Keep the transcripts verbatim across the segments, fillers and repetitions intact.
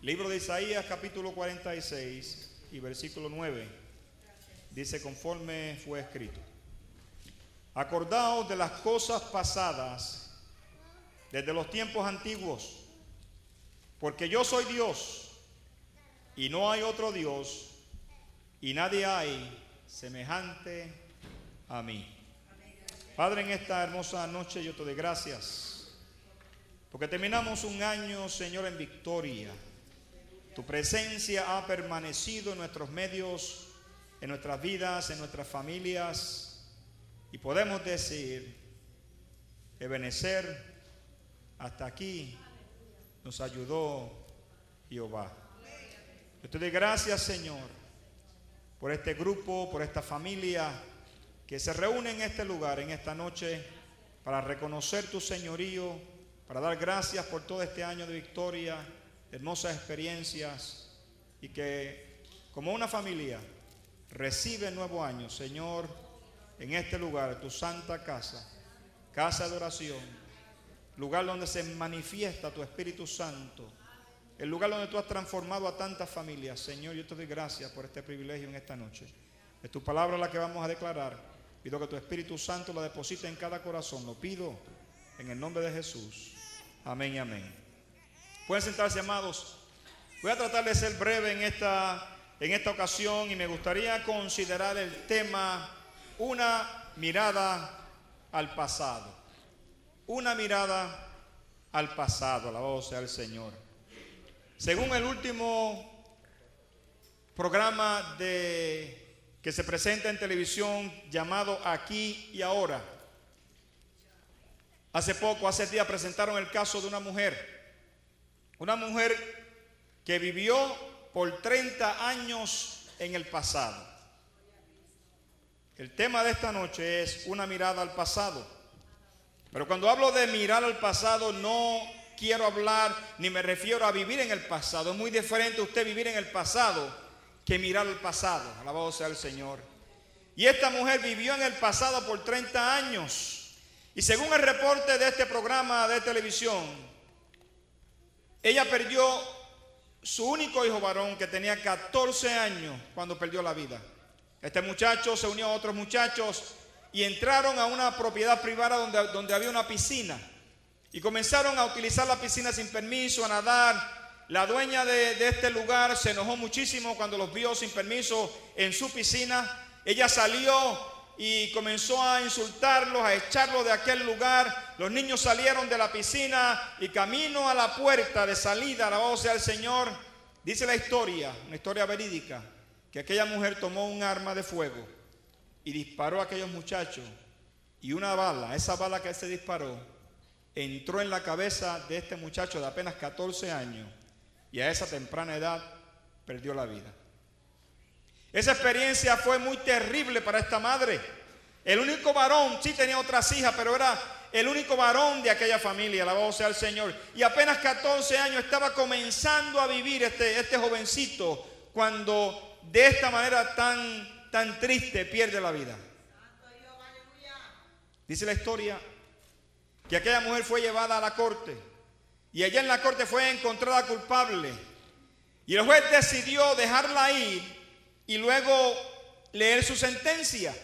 Libro de Isaías, capítulo cuarenta y seis y versículo nueve. Dice: conforme fue escrito: acordaos de las cosas pasadas desde los tiempos antiguos, porque yo soy Dios y no hay otro Dios, y nadie hay semejante a mí. Padre, en esta hermosa noche yo te doy gracias, porque terminamos un año, Señor, en victoria. Tu presencia ha permanecido en nuestros medios, en nuestras vidas, en nuestras familias, y podemos decir: Ebenezer, hasta aquí nos ayudó Jehová. Yo te doy gracias, Señor, por este grupo, por esta familia que se reúne en este lugar, en esta noche, para reconocer tu señorío, para dar gracias por todo este año de victoria, de hermosas experiencias, y que como una familia recibe el nuevo año, Señor, en este lugar, tu santa casa, casa de oración, lugar donde se manifiesta tu Espíritu Santo, el lugar donde tú has transformado a tantas familias. Señor, yo te doy gracias por este privilegio en esta noche. Es tu palabra la que vamos a declarar. Pido que tu Espíritu Santo la deposite en cada corazón. Lo pido en el nombre de Jesús. Amén y amén. Pueden sentarse, amados. Voy a tratar de ser breve en esta, en esta ocasión, y me gustaría considerar el tema: una mirada al pasado. Una mirada al pasado. Alabado sea el Señor. Según el último programa de que se presenta en televisión llamado Aquí y Ahora, hace poco, hace días, presentaron el caso de una mujer, una mujer que vivió por treinta años en el pasado. El tema de esta noche es una mirada al pasado. Pero cuando hablo de mirar al pasado, no quiero hablar ni me refiero a vivir en el pasado. Es muy diferente usted vivir en el pasado que mirar al pasado. Alabado sea el Señor. Y esta mujer vivió en el pasado por treinta años. Y según el reporte de este programa de televisión, ella perdió su único hijo varón, que tenía catorce años cuando perdió la vida. Este muchacho se unió a otros muchachos y entraron a una propiedad privada donde, donde había una piscina. Y comenzaron a utilizar la piscina sin permiso, a nadar. La dueña de, de este lugar se enojó muchísimo cuando los vio sin permiso en su piscina. Ella salió y comenzó a insultarlos, a echarlos de aquel lugar. Los niños salieron de la piscina y camino a la puerta de salida, alabado sea el Señor, dice la historia, una historia verídica, que aquella mujer tomó un arma de fuego y disparó a aquellos muchachos, y una bala, esa bala que se disparó, entró en la cabeza de este muchacho de apenas catorce años, y a esa temprana edad perdió la vida. Esa experiencia fue muy terrible para esta madre. El único varón, sí tenía otras hijas, pero era el único varón de aquella familia, alabado sea el Señor. Y apenas catorce años estaba comenzando a vivir este, este jovencito, cuando de esta manera tan, tan triste pierde la vida. Dice la historia que aquella mujer fue llevada a la corte, y allá en la corte fue encontrada culpable, y el juez decidió dejarla ir y luego leer su sentencia.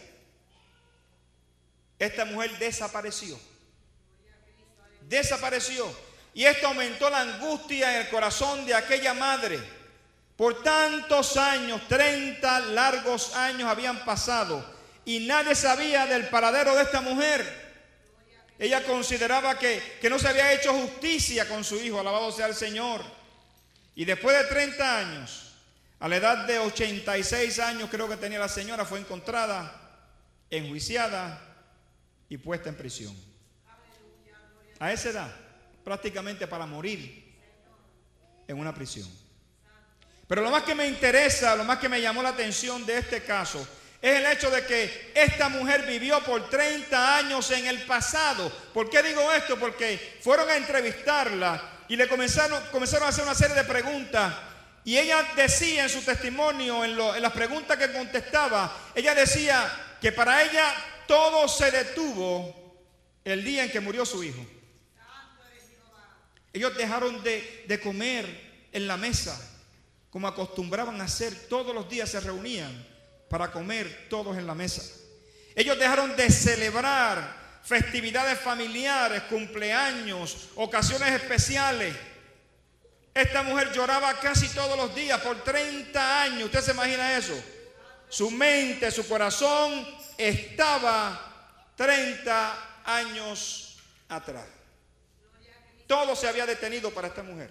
Esta mujer desapareció. Desapareció. Y esto aumentó la angustia en el corazón de aquella madre. Por tantos años, treinta largos años habían pasado, y nadie sabía del paradero de esta mujer. Ella consideraba que, que no se había hecho justicia con su hijo, alabado sea el Señor. Y después de treinta años, a la edad de ochenta y seis años creo que tenía la señora, fue encontrada, enjuiciada y puesta en prisión. A esa edad, prácticamente para morir en una prisión. Pero lo más que me interesa, lo más que me llamó la atención de este caso, es el hecho de que esta mujer vivió por treinta años en el pasado. ¿Por qué digo esto? Porque fueron a entrevistarla y le comenzaron, comenzaron a hacer una serie de preguntas. Y ella decía en su testimonio, en, lo, en las preguntas que contestaba, ella decía que para ella todo se detuvo el día en que murió su hijo. Ellos dejaron de, de comer en la mesa, como acostumbraban a hacer. Todos los días se reunían para comer todos en la mesa. Ellos dejaron de celebrar festividades familiares, cumpleaños, ocasiones especiales. Esta mujer lloraba casi todos los días por treinta años. ¿Usted se imagina eso? Su mente, su corazón estaba treinta años atrás. Todo se había detenido para esta mujer.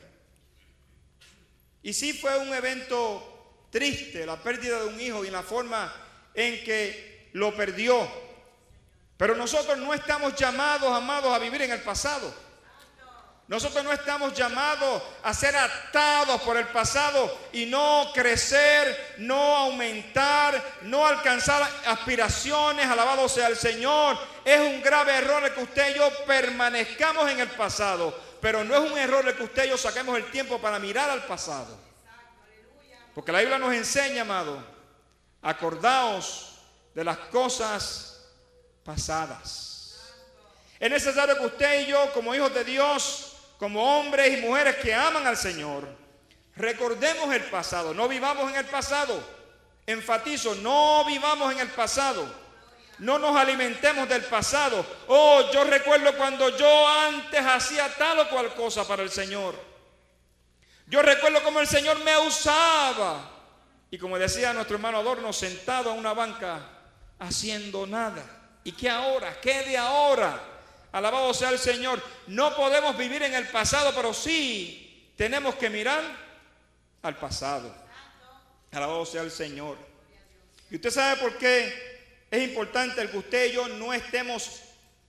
Y sí fue un evento triste, la pérdida de un hijo y la forma en que lo perdió. Pero nosotros no estamos llamados, amados, a vivir en el pasado. Nosotros no estamos llamados a ser atados por el pasado y no crecer, no aumentar, no alcanzar aspiraciones. Alabado sea el Señor. Es un grave error el que usted y yo permanezcamos en el pasado, pero no es un error el que usted y yo saquemos el tiempo para mirar al pasado. Porque la Biblia nos enseña, amado, acordaos de las cosas pasadas. Es necesario que usted y yo, como hijos de Dios, como hombres y mujeres que aman al Señor, recordemos el pasado. No vivamos en el pasado. Enfatizo, no vivamos en el pasado. No nos alimentemos del pasado. Oh, yo recuerdo cuando yo antes hacía tal o cual cosa para el Señor. Yo recuerdo cómo el Señor me usaba. Y como decía nuestro hermano Adorno, sentado en una banca haciendo nada. ¿Y qué ahora? ¿Qué de ahora? Alabado sea el Señor. No podemos vivir en el pasado, pero sí tenemos que mirar al pasado. Alabado sea el Señor. Y usted sabe por qué es importante el que usted y yo no estemos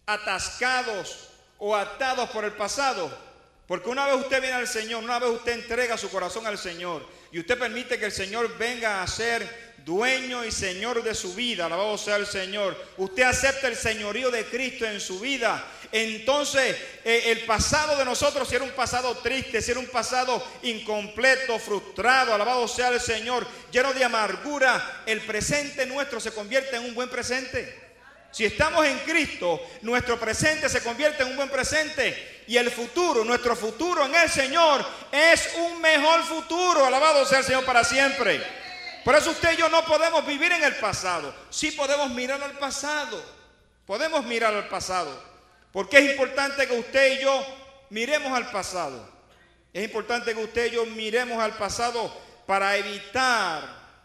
atascados o atados por el pasado. Porque una vez usted viene al Señor, una vez usted entrega su corazón al Señor y usted permite que el Señor venga a ser dueño y Señor de su vida, alabado sea el Señor, usted acepta el señorío de Cristo en su vida, entonces eh, el pasado de nosotros, si era un pasado triste, si era un pasado incompleto, frustrado, alabado sea el Señor, lleno de amargura, el presente nuestro se convierte en un buen presente. Si estamos en Cristo, nuestro presente se convierte en un buen presente. Y el futuro, nuestro futuro en el Señor es un mejor futuro. Alabado sea el Señor para siempre. Por eso usted y yo no podemos vivir en el pasado. Sí podemos mirar al pasado. Podemos mirar al pasado. Porque es importante que usted y yo miremos al pasado. Es importante que usted y yo miremos al pasado para evitar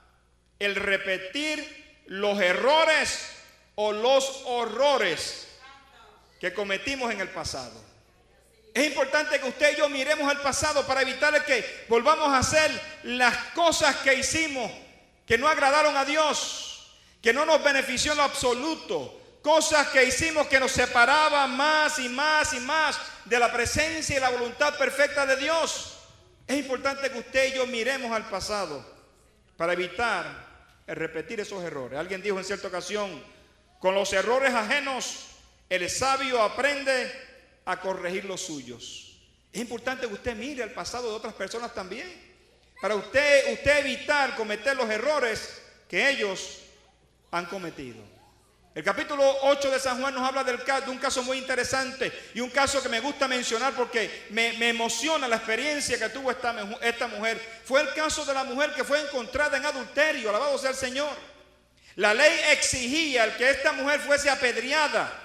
el repetir los errores o los horrores que cometimos en el pasado. Es importante que usted y yo miremos al pasado para evitar que volvamos a hacer las cosas que hicimos que no agradaron a Dios, que no nos benefició en lo absoluto, cosas que hicimos que nos separaban más y más y más de la presencia y la voluntad perfecta de Dios. Es importante que usted y yo miremos al pasado para evitar el repetir esos errores. Alguien dijo en cierta ocasión: con los errores ajenos, el sabio aprende a corregir los suyos. Es importante que usted mire el pasado de otras personas también, para usted, usted evitar cometer los errores que ellos han cometido. El capítulo ocho de San Juan nos habla del, de un caso muy interesante y un caso que me gusta mencionar porque me, me emociona la experiencia que tuvo esta, esta mujer. Fue el caso de la mujer que fue encontrada en adulterio. Alabado sea el Señor. La ley exigía el que esta mujer fuese apedreada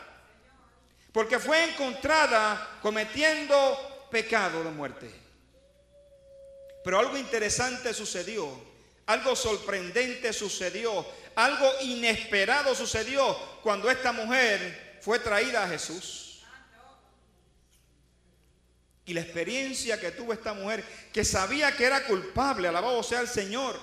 porque fue encontrada cometiendo pecado de muerte. Pero algo interesante sucedió, algo sorprendente sucedió, algo inesperado sucedió cuando esta mujer fue traída a Jesús. Y la experiencia que tuvo esta mujer, que sabía que era culpable, alabado sea el Señor,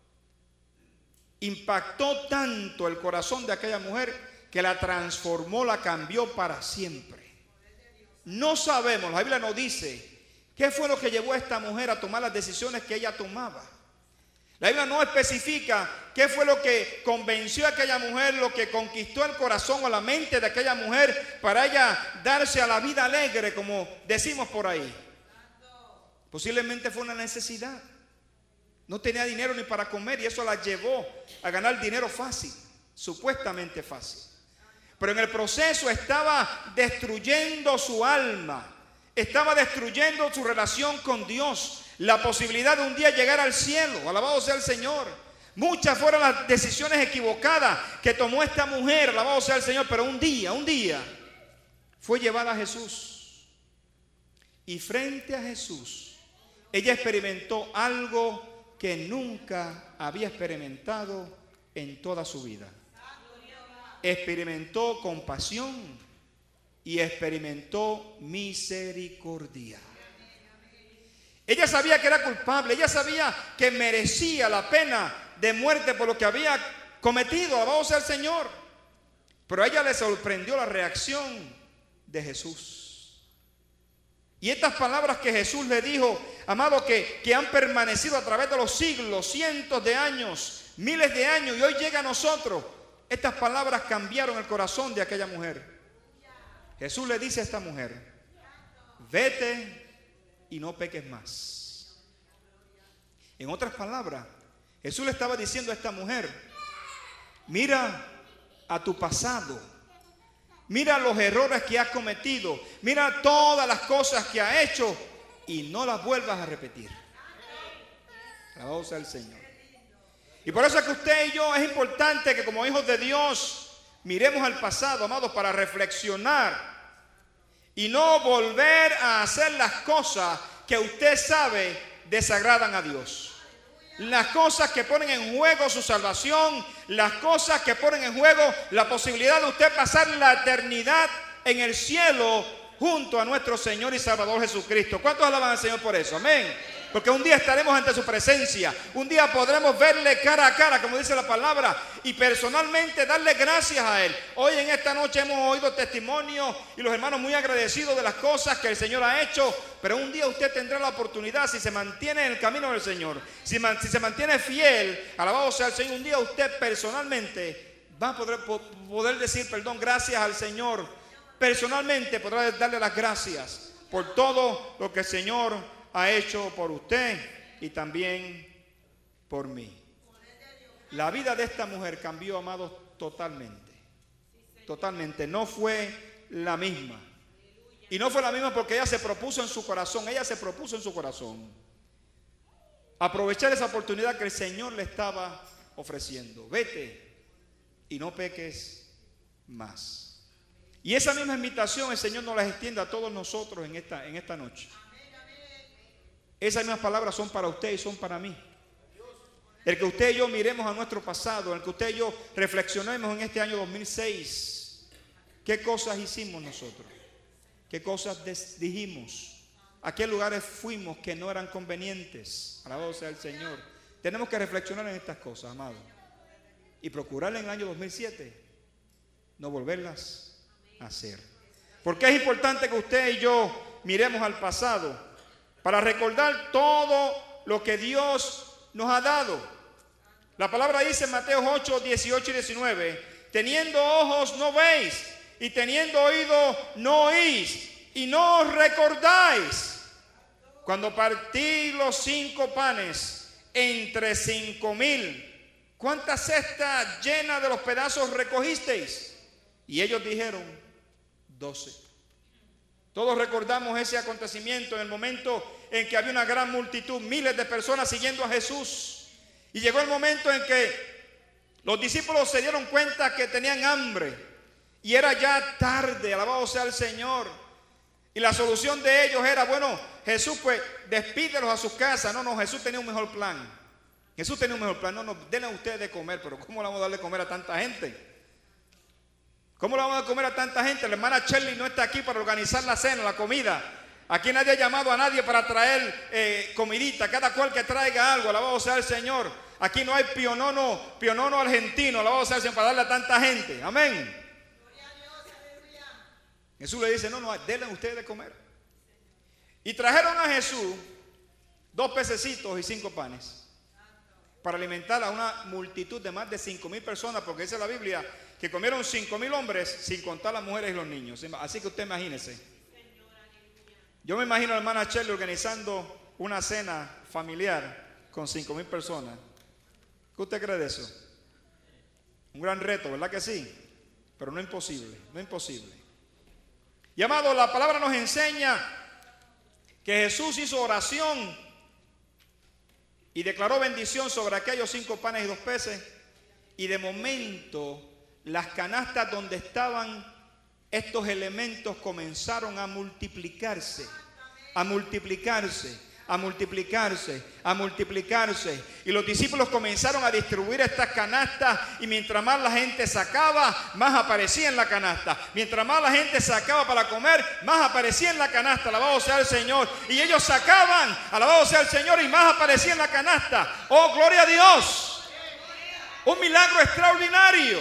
impactó tanto el corazón de aquella mujer que la transformó, la cambió para siempre. No sabemos, la Biblia no dice qué fue lo que llevó a esta mujer a tomar las decisiones que ella tomaba. La Biblia no especifica qué fue lo que convenció a aquella mujer, lo que conquistó el corazón o la mente de aquella mujer para ella darse a la vida alegre, como decimos por ahí. Posiblemente fue una necesidad. No tenía dinero ni para comer y eso la llevó a ganar dinero fácil, supuestamente fácil. Pero en el proceso estaba destruyendo su alma, estaba destruyendo su relación con Dios. la posibilidad de un día llegar al cielo. Alabado sea el Señor. Muchas fueron las decisiones equivocadas que tomó esta mujer, alabado sea el Señor, pero un día, un día fue llevada a Jesús. Y frente a Jesús, ella experimentó algo que nunca había experimentado en toda su vida. Experimentó compasión y experimentó misericordia. Ella sabía que era culpable, ella sabía que merecía la pena de muerte por lo que había cometido, alabado sea el Señor. Pero a ella le sorprendió la reacción de Jesús. Y estas palabras que Jesús le dijo, amado, que, que han permanecido a través de los siglos, cientos de años, miles de años, y hoy llega a nosotros. Estas palabras cambiaron el corazón de aquella mujer. Jesús le dice a esta mujer: vete y no peques más. En otras palabras, Jesús le estaba diciendo a esta mujer: mira a tu pasado, mira los errores que has cometido, mira todas las cosas que has hecho y no las vuelvas a repetir. Alabado sea el Señor. Y por eso es que usted y yo, es importante que como hijos de Dios miremos al pasado, amados, para reflexionar y no volver a hacer las cosas que usted sabe desagradan a Dios. Las cosas que ponen en juego su salvación, las cosas que ponen en juego la posibilidad de usted pasar la eternidad en el cielo junto a nuestro Señor y Salvador Jesucristo. ¿Cuántos alaban al Señor por eso? Amén. Porque un día estaremos ante su presencia, un día podremos verle cara a cara, como dice la palabra, y personalmente darle gracias a Él. Hoy en esta noche hemos oído testimonios y los hermanos muy agradecidos de las cosas que el Señor ha hecho, pero un día usted tendrá la oportunidad, si se mantiene en el camino del Señor, si, man, si se mantiene fiel, alabado sea el Señor, un día usted personalmente va a poder, poder decir perdón, gracias al Señor. Personalmente podrá darle las gracias por todo lo que el Señor ha hecho por usted y también por mí. La vida de esta mujer cambió, amados, totalmente. Totalmente. No fue la misma. Y no fue la misma porque ella se propuso en su corazón. Ella se propuso en su corazón aprovechar esa oportunidad que el Señor le estaba ofreciendo. Vete y no peques más. Y esa misma invitación el Señor nos la extiende a todos nosotros en esta, en esta noche. Esas mismas palabras son para usted y son para mí. El que usted y yo miremos a nuestro pasado, el que usted y yo reflexionemos en este año dos mil seis. ¿Qué cosas hicimos nosotros? ¿Qué cosas dijimos? ¿A qué lugares fuimos que no eran convenientes? Alabado sea el Señor. Tenemos que reflexionar en estas cosas, amado. Y procurar en el año dos mil siete no volverlas a hacer. Porque es importante que usted y yo miremos al pasado para recordar todo lo que Dios nos ha dado. La palabra dice en Mateo ocho, dieciocho y diecinueve: teniendo ojos no veis, y teniendo oídos no oís, y no os recordáis cuando partí los cinco panes entre cinco mil, ¿cuántas cestas llenas de los pedazos recogisteis? Y ellos dijeron: doce. Todos recordamos ese acontecimiento en el momento en que había una gran multitud, miles de personas siguiendo a Jesús. Y llegó el momento en que los discípulos se dieron cuenta que tenían hambre y era ya tarde, alabado sea el Señor. Y la solución de ellos era: bueno, Jesús, pues despídelos a sus casas. No, no, Jesús tenía un mejor plan. Jesús tenía un mejor plan. No, no, denle a ustedes de comer. Pero ¿cómo le vamos a darle de comer a tanta gente? ¿Cómo le vamos a comer a tanta gente? La hermana Shirley no está aquí para organizar la cena, la comida. Aquí nadie ha llamado a nadie para traer eh, comidita. Cada cual que traiga algo, alabado sea el Señor. Aquí no hay pionono, pionono argentino, alabado sea el Señor, para darle a tanta gente. Amén. Jesús le dice: no, no, denle a ustedes de comer. Y trajeron a Jesús dos pececitos y cinco panes para alimentar a una multitud de más de cinco mil personas, porque dice la Biblia que comieron cinco mil hombres sin contar las mujeres y los niños. Así que usted imagínese. Yo me imagino a la hermana Shirley organizando una cena familiar con cinco mil personas. ¿Qué usted cree de eso? Un gran reto, ¿verdad que sí? Pero no imposible, no imposible. Y amado, la palabra nos enseña que Jesús hizo oración y declaró bendición sobre aquellos cinco panes y dos peces. Y de momento las canastas donde estaban estos elementos comenzaron a multiplicarse, a multiplicarse, a multiplicarse, a multiplicarse. Y los discípulos comenzaron a distribuir estas canastas, y mientras más la gente sacaba, más aparecía en la canasta. Mientras más la gente sacaba para comer, más aparecía en la canasta. Alabado sea el Señor. Y ellos sacaban, alabado sea el Señor, y más aparecía en la canasta. Oh, gloria a Dios. Un milagro extraordinario.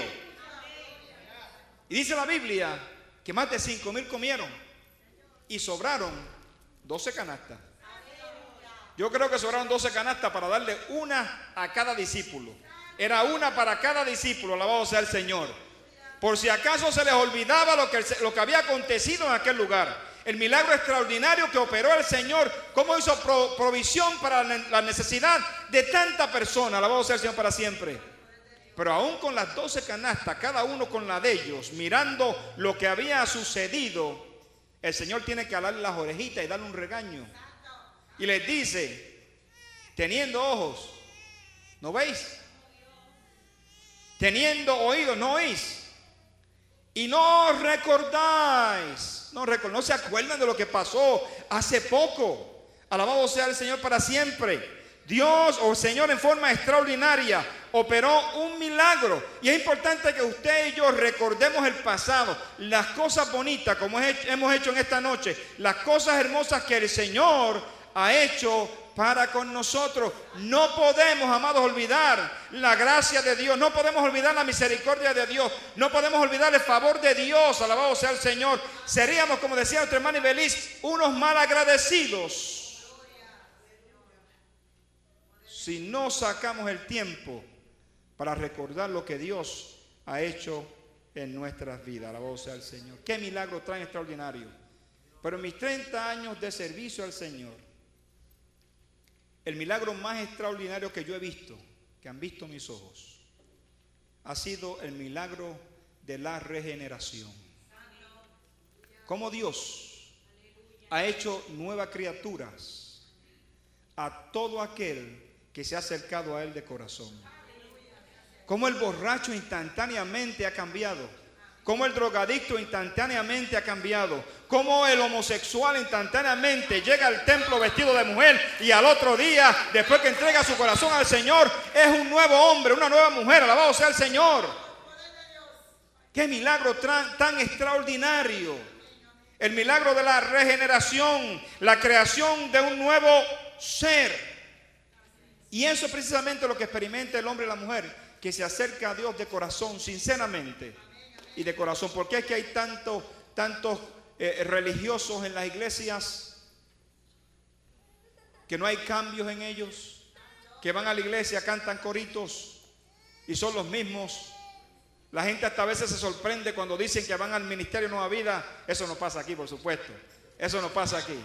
Y dice la Biblia que más de cinco mil comieron y sobraron doce canastas. Yo creo que sobraron doce canastas para darle una a cada discípulo. Era una para cada discípulo, alabado sea el Señor. Por si acaso se les olvidaba lo que, lo que había acontecido en aquel lugar. El milagro extraordinario que operó el Señor, cómo hizo pro, provisión para la necesidad de tanta persona, alabado sea el Señor para siempre. Pero aún con las doce canastas, cada uno con la de ellos, mirando lo que había sucedido, el Señor tiene que alarle las orejitas y darle un regaño. Y les dice, teniendo ojos, ¿no veis? Teniendo oídos, ¿no oís? Y no recordáis, no, record, no se acuerdan de lo que pasó hace poco. Alabado sea el Señor para siempre. Dios, o oh Señor, en forma extraordinaria operó un milagro. Y es importante que usted y yo recordemos el pasado, las cosas bonitas como hemos hecho en esta noche, las cosas hermosas que el Señor ha hecho para con nosotros. No podemos, amados, olvidar la gracia de Dios. No podemos olvidar la misericordia de Dios. No podemos olvidar el favor de Dios. Alabado sea el Señor. Seríamos, como decía nuestro hermano Ibeliz, unos malagradecidos si no sacamos el tiempo para recordar lo que Dios ha hecho en nuestras vidas. Alabado sea el Señor. Qué milagro tan extraordinario. Pero en mis treinta años de servicio al Señor, el milagro más extraordinario que yo he visto, que han visto mis ojos, ha sido el milagro de la regeneración. Cómo Dios ha hecho nuevas criaturas a todo aquel que se ha acercado a Él de corazón. Cómo el borracho instantáneamente ha cambiado. Cómo el drogadicto instantáneamente ha cambiado. Cómo el homosexual instantáneamente llega al templo vestido de mujer y al otro día, después que entrega su corazón al Señor, es un nuevo hombre, una nueva mujer. Alabado sea el Señor. Qué milagro tan, tan extraordinario. El milagro de la regeneración, la creación de un nuevo ser. Y eso es precisamente lo que experimenta el hombre y la mujer que se acerca a Dios de corazón, sinceramente. Y de corazón, porque es que hay tantos tantos eh, religiosos en las iglesias que no hay cambios en ellos, que van a la iglesia, cantan coritos y son los mismos. La gente hasta a veces se sorprende cuando dicen que van al ministerio Nueva Vida. Eso no pasa aquí, por supuesto. Eso no pasa aquí.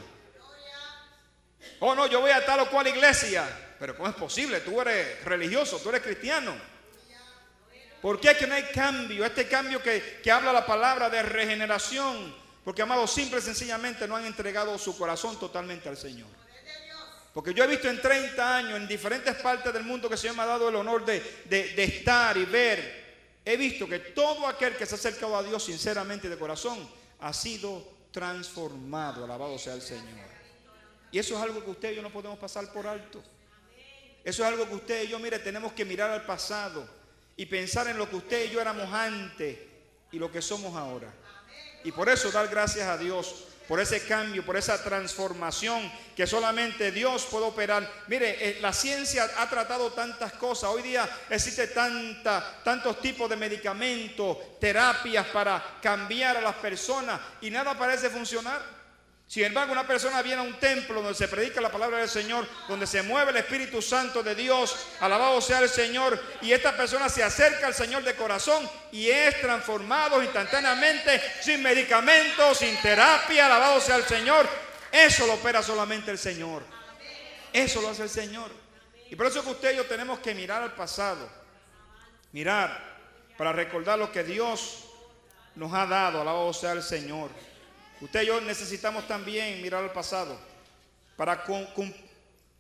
Oh no, yo voy a tal o cual iglesia. Pero ¿cómo es posible? Tú eres religioso, tú eres cristiano. ¿Por qué es que no hay cambio? Este cambio que, que habla la palabra de regeneración. Porque, amados, simple y sencillamente no han entregado su corazón totalmente al Señor. Porque yo he visto en treinta años, en diferentes partes del mundo que se me ha dado el honor de, de, de estar y ver, he visto que todo aquel que se ha acercado a Dios sinceramente de corazón ha sido transformado. Alabado sea el Señor. Y eso es algo que usted y yo no podemos pasar por alto. Eso es algo que usted y yo, mire, tenemos que mirar al pasado y pensar en lo que usted y yo éramos antes y lo que somos ahora. Y por eso dar gracias a Dios por ese cambio, por esa transformación que solamente Dios puede operar. Mire, eh, la ciencia ha tratado tantas cosas. Hoy día existe tanta, tantos tipos de medicamentos, terapias para cambiar a las personas y nada parece funcionar. Sin embargo, una persona viene a un templo donde se predica la palabra del Señor, donde se mueve el Espíritu Santo de Dios, alabado sea el Señor, y esta persona se acerca al Señor de corazón y es transformado instantáneamente, sin medicamentos, sin terapia, alabado sea el Señor. Eso lo opera solamente el Señor. Eso lo hace el Señor. Y por eso que usted y yo tenemos que mirar al pasado, mirar para recordar lo que Dios nos ha dado, alabado sea el Señor. Usted y yo necesitamos también mirar al pasado para con, con,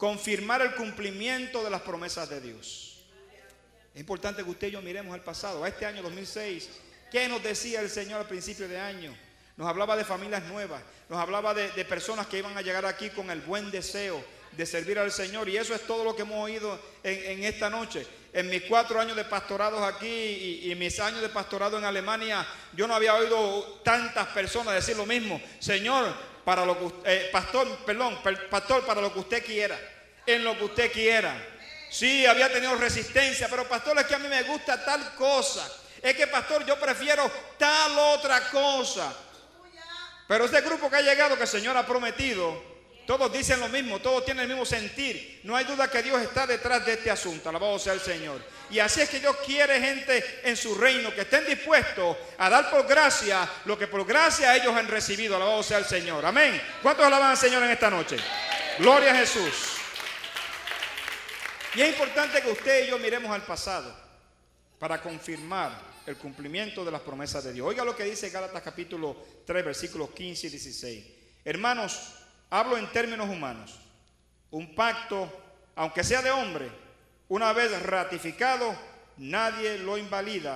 confirmar el cumplimiento de las promesas de Dios. Es importante que usted y yo miremos al pasado, a este año dos mil seis. ¿Qué nos decía el Señor al principio de año? Nos hablaba de familias nuevas, nos hablaba de, de personas que iban a llegar aquí con el buen deseo de servir al Señor, y eso es todo lo que hemos oído en, en esta noche. En mis cuatro años de pastorados aquí y, y mis años de pastorado en Alemania, yo no había oído tantas personas decir lo mismo. Señor, para lo que eh, pastor, perdón, pastor, para lo que usted quiera, en lo que usted quiera. Sí, había tenido resistencia, pero pastor, es que a mí me gusta tal cosa. Es que pastor, yo prefiero tal otra cosa. Pero este grupo que ha llegado, que el Señor ha prometido, todos dicen lo mismo, todos tienen el mismo sentir. No hay duda que Dios está detrás de este asunto. Alabado sea el Señor. Y así es que Dios quiere gente en su reino que estén dispuestos a dar por gracia lo que por gracia ellos han recibido. Alabado sea el Señor. Amén. ¿Cuántos alaban al Señor en esta noche? Gloria a Jesús. Y es importante que usted y yo miremos al pasado para confirmar el cumplimiento de las promesas de Dios. Oiga lo que dice Gálatas capítulo tres, versículos quince y dieciséis. Hermanos, hablo en términos humanos. Un pacto, aunque sea de hombre, una vez ratificado, nadie lo invalida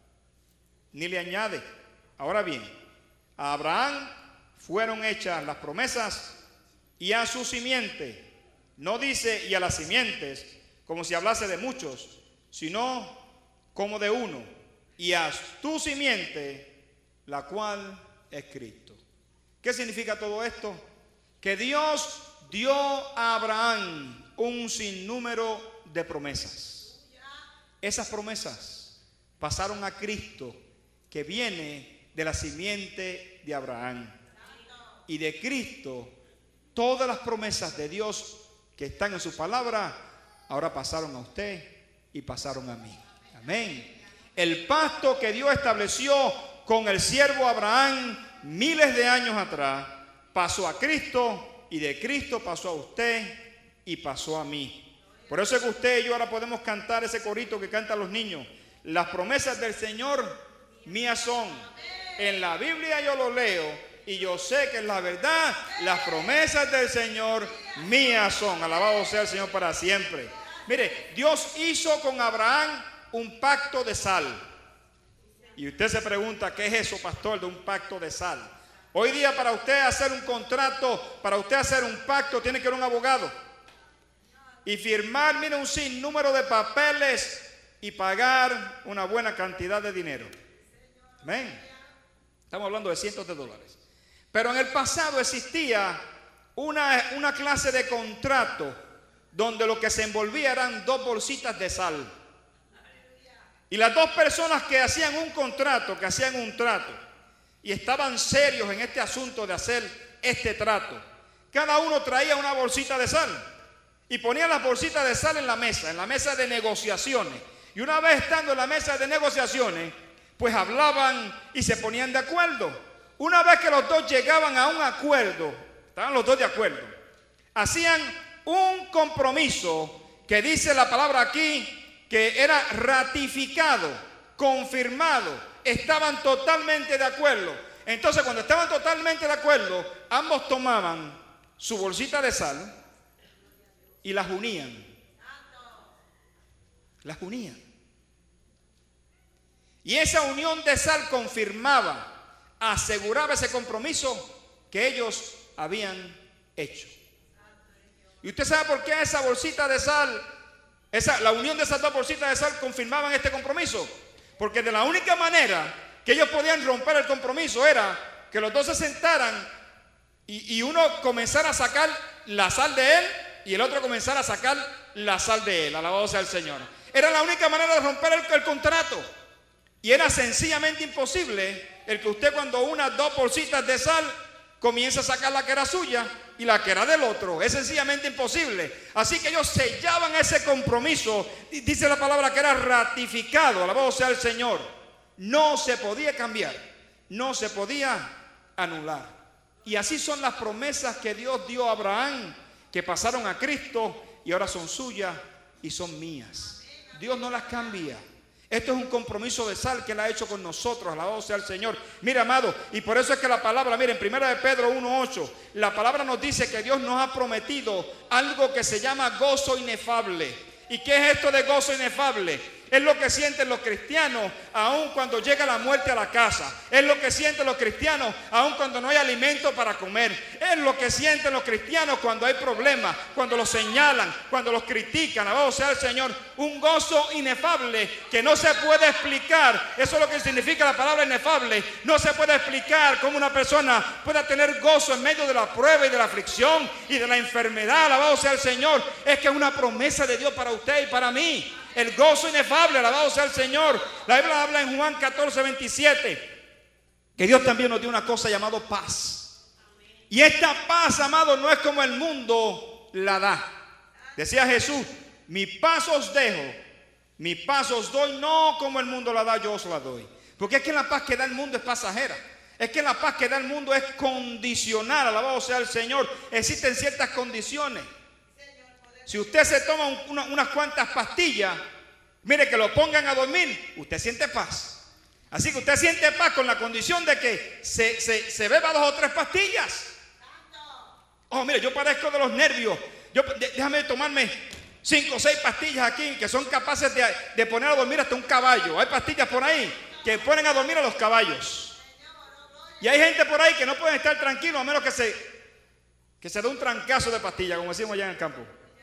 ni le añade. Ahora bien, a Abraham fueron hechas las promesas y a su simiente. No dice y a las simientes como si hablase de muchos, sino como de uno. Y a tu simiente, la cual es Cristo. ¿Qué significa todo esto? Que Dios dio a Abraham un sinnúmero de promesas. Esas promesas pasaron a Cristo, que viene de la simiente de Abraham. Y de Cristo, todas las promesas de Dios que están en su palabra, ahora pasaron a usted y pasaron a mí. Amén. El pacto que Dios estableció con el siervo Abraham miles de años atrás, pasó a Cristo, y de Cristo pasó a usted y pasó a mí. Por eso es que usted y yo ahora podemos cantar ese corito que cantan los niños. Las promesas del Señor mías son. En la Biblia yo lo leo y yo sé que es la verdad. Las promesas del Señor mías son. Alabado sea el Señor para siempre. Mire, Dios hizo con Abraham un pacto de sal. Y usted se pregunta, ¿qué es eso, pastor, de un pacto de sal? Hoy día, para usted hacer un contrato, para usted hacer un pacto, tiene que ir a un abogado y firmar, mire, un sinnúmero de papeles y pagar una buena cantidad de dinero. Amén. Estamos hablando de cientos de dólares. Pero en el pasado existía una, una clase de contrato donde lo que se envolvía eran dos bolsitas de sal. Y las dos personas que hacían un contrato, que hacían un trato, y estaban serios en este asunto de hacer este trato, cada uno traía una bolsita de sal y ponían las bolsitas de sal en la mesa, en la mesa de negociaciones. Y una vez estando en la mesa de negociaciones, pues hablaban y se ponían de acuerdo. Una vez que los dos llegaban a un acuerdo, estaban los dos de acuerdo, hacían un compromiso que dice la palabra aquí, que era ratificado, confirmado, estaban totalmente de acuerdo. Entonces, cuando estaban totalmente de acuerdo, ambos tomaban su bolsita de sal y las unían. Las unían. Y esa unión de sal confirmaba, aseguraba ese compromiso que ellos habían hecho. ¿Y usted sabe por qué esa bolsita de sal, esa, la unión de esas dos bolsitas de sal confirmaban este compromiso? Porque de la única manera que ellos podían romper el compromiso era que los dos se sentaran y, y uno comenzara a sacar la sal de él y el otro comenzara a sacar la sal de él. Alabado sea el Señor. Era la única manera de romper el, el contrato. Y era sencillamente imposible el que usted, cuando una dos bolsitas de sal, comienza a sacar la que era suya y la que era del otro. Es sencillamente imposible. Así que ellos sellaban ese compromiso. Dice la palabra que era ratificado. Alabado sea el Señor. No se podía cambiar, no se podía anular. Y así son las promesas que Dios dio a Abraham, que pasaron a Cristo y ahora son suyas y son mías. Dios no las cambia. Esto es un compromiso de sal que Él ha hecho con nosotros. Alabado sea el Señor. Mira, amado, y por eso es que la palabra, miren, primera de Pedro uno ocho, la palabra nos dice que Dios nos ha prometido algo que se llama gozo inefable. ¿Y qué es esto de gozo inefable? Es lo que sienten los cristianos aun cuando llega la muerte a la casa. Es lo que sienten los cristianos aun cuando no hay alimento para comer. Es lo que sienten los cristianos cuando hay problemas, cuando los señalan, cuando los critican. Alabado sea el Señor. Un gozo inefable que no se puede explicar. Eso es lo que significa la palabra inefable. No se puede explicar cómo una persona pueda tener gozo en medio de la prueba y de la aflicción y de la enfermedad. Alabado sea el Señor. Es que es una promesa de Dios para usted y para mí. El gozo inefable, alabado sea el Señor. La Biblia habla en Juan catorce veintisiete que Dios también nos dio una cosa llamada paz. Y esta paz, amado, no es como el mundo la da. Decía Jesús: mi paz os dejo, mi paz os doy, no como el mundo la da, yo os la doy. Porque es que la paz que da el mundo es pasajera. Es que la paz que da el mundo es condicional, alabado sea el Señor. Existen ciertas condiciones. Si usted se toma un, una, unas cuantas pastillas, mire, que lo pongan a dormir, usted siente paz. Así que usted siente paz con la condición de que se, se, se beba dos o tres pastillas. Oh, mire, yo padezco de los nervios. Yo, déjame tomarme cinco o seis pastillas aquí que son capaces de, de poner a dormir hasta un caballo. Hay pastillas por ahí que ponen a dormir a los caballos. Y hay gente por ahí que no pueden estar tranquilos a menos que se, que se dé un trancazo de pastillas, como decimos allá en el campo.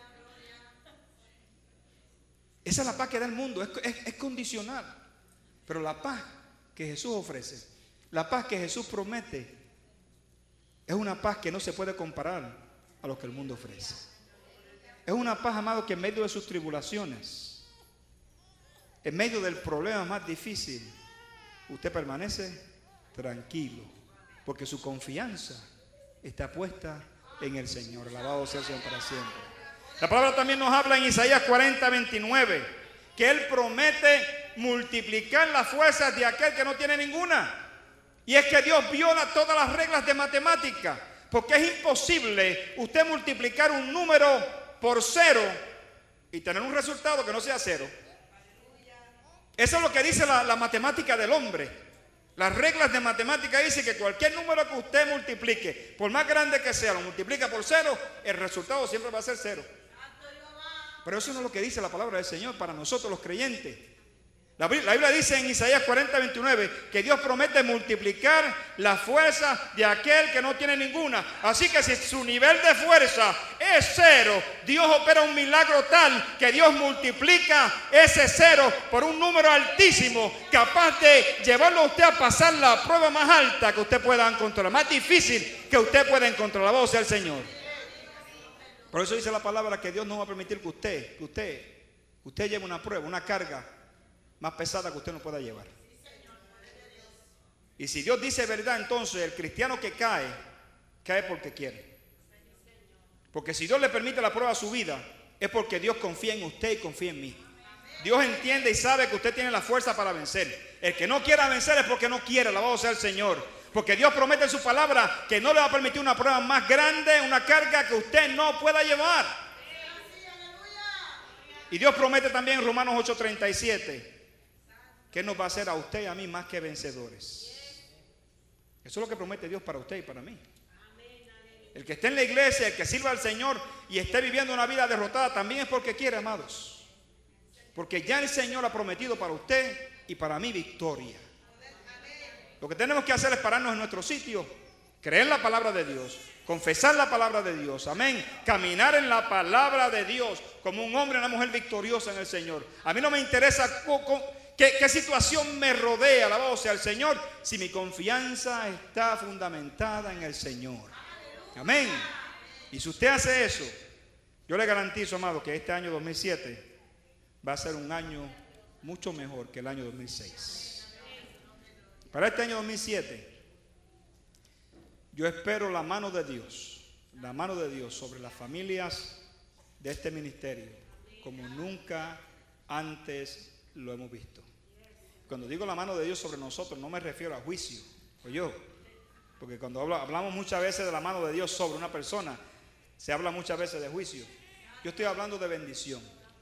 Esa es la paz que da el mundo, es, es, es condicional. Pero la paz que Jesús ofrece, la paz que Jesús promete, es una paz que no se puede comparar a lo que el mundo ofrece. Es una paz, amado, que en medio de sus tribulaciones, en medio del problema más difícil, usted permanece tranquilo, porque su confianza está puesta en el Señor. Alabado sea el Señor para siempre. La palabra también nos habla en Isaías cuarenta veintinueve que Él promete multiplicar las fuerzas de aquel que no tiene ninguna. Y es que Dios viola todas las reglas de matemática, porque es imposible usted multiplicar un número por cero y tener un resultado que no sea cero. Eso es lo que dice la, la matemática del hombre. Las reglas de matemática dicen que cualquier número que usted multiplique, por más grande que sea, lo multiplica por cero, el resultado siempre va a ser cero. Pero eso no es lo que dice la palabra del Señor para nosotros los creyentes. La Biblia, la Biblia dice en Isaías cuarenta veintinueve que Dios promete multiplicar la fuerza de aquel que no tiene ninguna. Así que si su nivel de fuerza es cero, Dios opera un milagro tal que Dios multiplica ese cero por un número altísimo, capaz de llevarlo a usted a pasar la prueba más alta que usted pueda encontrar, más difícil que usted pueda encontrar. La voz del Señor. Por eso dice la palabra que Dios no va a permitir que usted, que usted, usted lleve una prueba, una carga más pesada que usted no pueda llevar. Y si Dios dice verdad, entonces el cristiano que cae, cae porque quiere. Porque si Dios le permite la prueba a su vida, es porque Dios confía en usted y confía en mí. Dios entiende y sabe que usted tiene la fuerza para vencer. El que no quiera vencer es porque no quiere, alabado sea el Señor. Porque Dios promete en su palabra que no le va a permitir una prueba más grande, una carga que usted no pueda llevar. Y Dios promete también en Romanos ocho treinta y siete que nos va a hacer a usted y a mí más que vencedores. Eso es lo que promete Dios para usted y para mí. El que esté en la iglesia, el que sirva al Señor y esté viviendo una vida derrotada, también es porque quiere, amados. Porque ya el Señor ha prometido para usted y para mí victoria. Lo que tenemos que hacer es pararnos en nuestro sitio, creer la palabra de Dios, confesar la palabra de Dios, amén, caminar en la palabra de Dios como un hombre o una mujer victoriosa en el Señor. A mí no me interesa qué, qué situación me rodea, alabado sea el Señor, si mi confianza está fundamentada en el Señor, amén. Y si usted hace eso, yo le garantizo, amado, que este año dos mil siete va a ser un año mucho mejor que el año dos mil seis. Para este año dos mil siete, yo espero la mano de Dios, la mano de Dios sobre las familias de este ministerio, como nunca antes lo hemos visto. Cuando digo la mano de Dios sobre nosotros, no me refiero a juicio, o yo, porque cuando hablamos muchas veces de la mano de Dios sobre una persona, se habla muchas veces de juicio. Yo estoy hablando de bendición.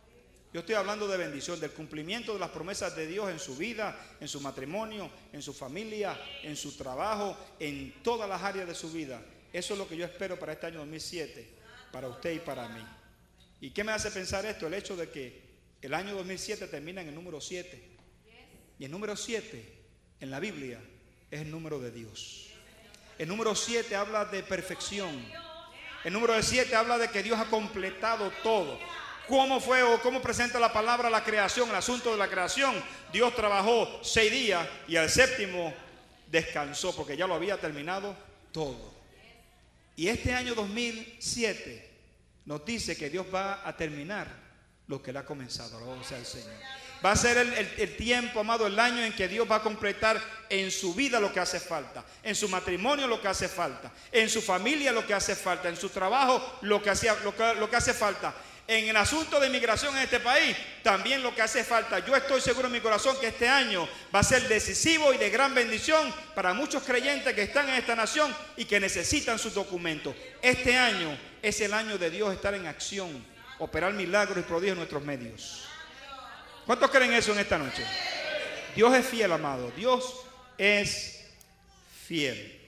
Yo estoy hablando de bendición, del cumplimiento de las promesas de Dios en su vida, en su matrimonio, en su familia, en su trabajo, en todas las áreas de su vida. Eso es lo que yo espero para este año dos mil siete, para usted y para mí. ¿Y qué me hace pensar esto? El hecho de que el año dos mil siete termina en el número siete. Y el número siete en la Biblia es el número de Dios. El número siete habla de perfección. El número siete habla de que Dios ha completado todo. ¿Cómo fue o cómo presenta la palabra la creación, el asunto de la creación? Dios trabajó seis días y al séptimo descansó porque ya lo había terminado todo. Y este año dos mil siete nos dice que Dios va a terminar lo que Él ha comenzado. Alabado sea el Señor. Va a ser el, el, el tiempo, amado, el año en que Dios va a completar en su vida lo que hace falta, en su matrimonio lo que hace falta, en su familia lo que hace falta, en su trabajo lo que, hacía, lo que, lo que hace falta. En el asunto de inmigración en este país, también lo que hace falta. Yo estoy seguro en mi corazón que este año va a ser decisivo y de gran bendición para muchos creyentes que están en esta nación y que necesitan sus documentos. Este año es el año de Dios estar en acción, operar milagros y prodigios en nuestros medios. ¿Cuántos creen eso en esta noche? Dios es fiel, amado. Dios es fiel.